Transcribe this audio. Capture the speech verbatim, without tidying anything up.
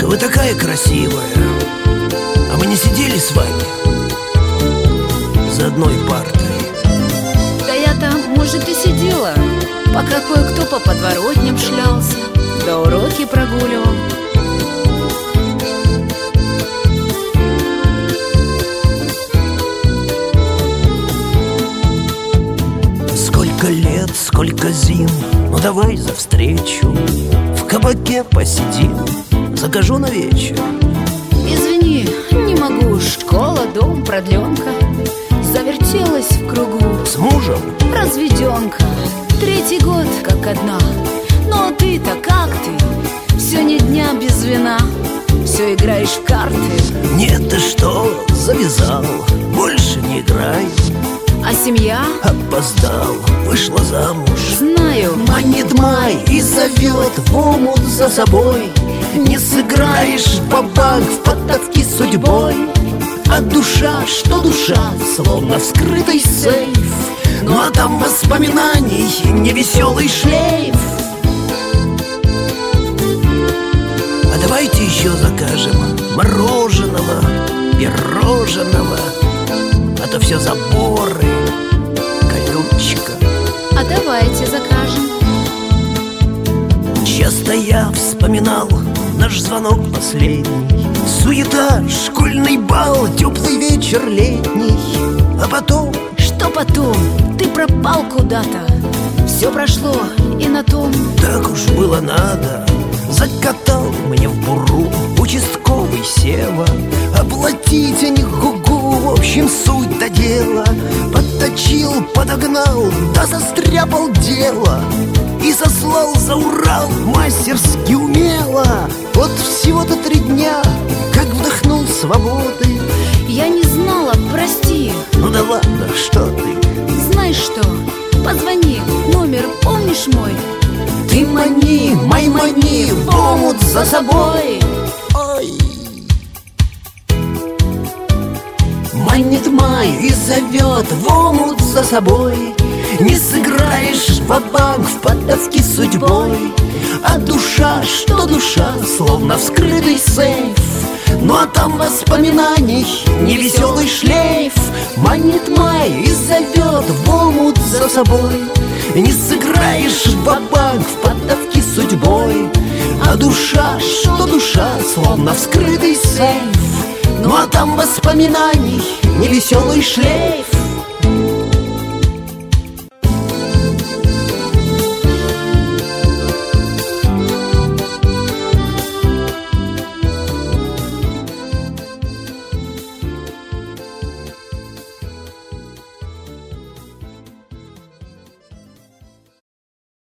Девочка, вы такая красивая. А мы не сидели с вами за одной партой? Да я-то, может, и сидела, пока кое-кто по подворотням шлялся, да уроки прогуливал. Сколько лет, сколько зим, ну давай за встречу. В кабаке посидим, закажу на вечер. Извини, не могу, школа, дом, продленка. Завертелась в кругу. С мужем? Разведенка. Третий год, как одна. Ну а ты-то как ты? Все ни дня без вина. Все играешь в карты. Нет, ты что, завязал, больше не играй. А семья? Опоздал, вышла замуж. Знаю. Манит май и зовет в омут за собой. Не сыграешь ва-банк в поддавки судьбой. А душа, что душа, словно вскрытый сейф. Ну а там воспоминаний невеселый шлейф. А давайте еще закажем мороженого, пироженого. А то все заборы, колючка. А давайте закажем. Часто я вспоминал наш звонок последний. Суета, школьный бал, теплый вечер летний. А потом... Что потом? Ты пропал куда-то. Все прошло и на том. Так уж было надо. Закатал мне в буру участковый Сева. Оплатить о них гугу, в общем, суть до дела. Подточил, подогнал, да застряпал дело. И сослал за Урал мастерски умело. Вот всего-то три дня, как вдохнул свободы. Я не знала, прости. Ну да ладно, что ты? Знаешь что, позвони, номер помнишь мой? Ты мани, май мани, в омут за собой. Ой. Манит май и зовет в омут за собой. Не сыграешь ва-банк в поддавки судьбой. А душа, что душа, словно вскрытый сейф. Ну а там воспоминаний невеселый шлейф. Манит май и зовет в омут за собой. Не сыграешь ва-банк в поддавки судьбой. А душа, что душа, словно вскрытый сейф. Ну а там воспоминаний невеселый шлейф.